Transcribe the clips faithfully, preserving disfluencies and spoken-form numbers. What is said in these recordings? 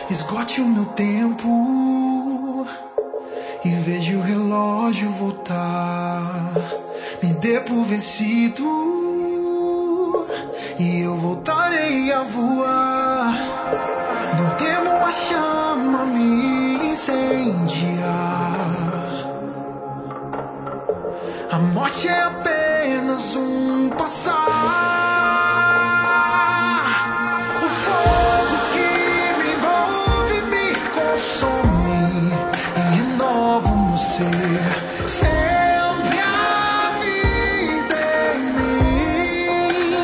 esgote o meu tempo e veja o relógio voltar. Me dê por vencido e eu voltarei a voar. Não temo a chama me incendiar. A morte é apenas um passar. O fogo que me envolve me consome e renova o meu ser. Sempre a vida em mim.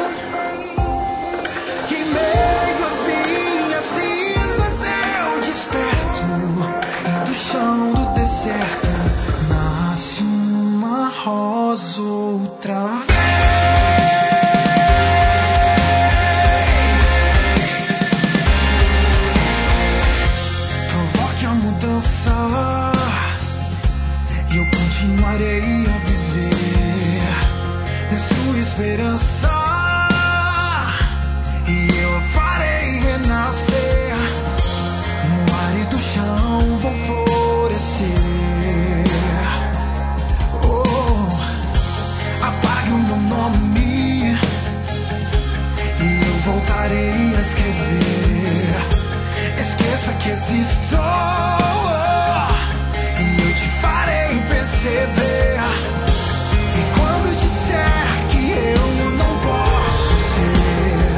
Em meio às minhas cinzas eu desperto e do chão do deserto nasce uma rosa outra vez. Provoque a mudança e eu continuarei a viver. Destrua esperança e eu a farei renascer. No árido chão vou florescer. Apague o meu nome e eu voltarei a escrever. Esqueça que existo e eu te farei perceber. E quando disser que eu não posso ser,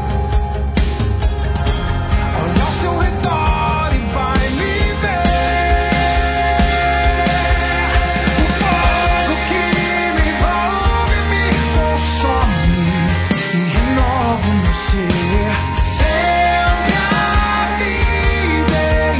olha ao seu redor e vai me ver. O fogo que me envolve consome e renova o meu ser. Sempre a vida em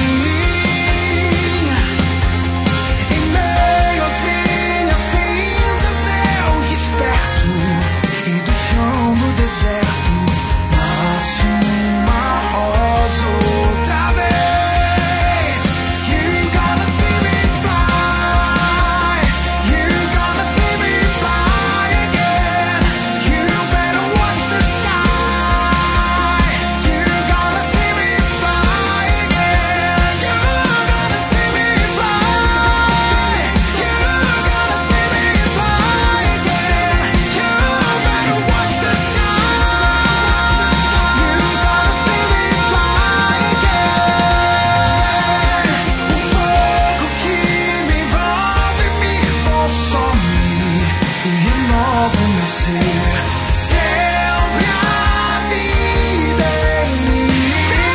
mim. Em meio às minhas cinzas eu desperto e do chão do deserto nasce uma rosa outra vez. You gonna see me fly. You gonna see me fly again. You better watch the sky. You gonna see me fly again. You gonna see me fly. You gonna see me fly again. You better watch the sky. You gonna see me fly again. O fogo que me envolve me consome e renova o meu ser. Sempre a vida em mim.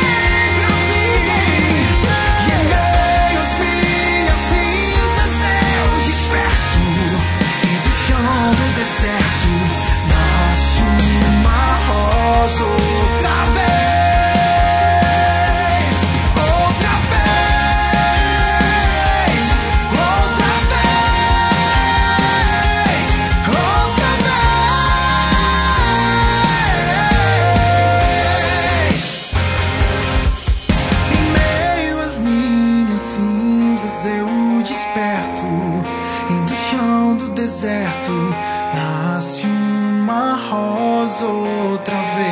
E em meio às minhas cinzas eu desperto e do chão do deserto nasce uma rosa outra vez. Outra vez. Outra vez. Outra vez. Em meio às minhas cinzas eu desperto e do chão do deserto nasce uma rosa outra vez.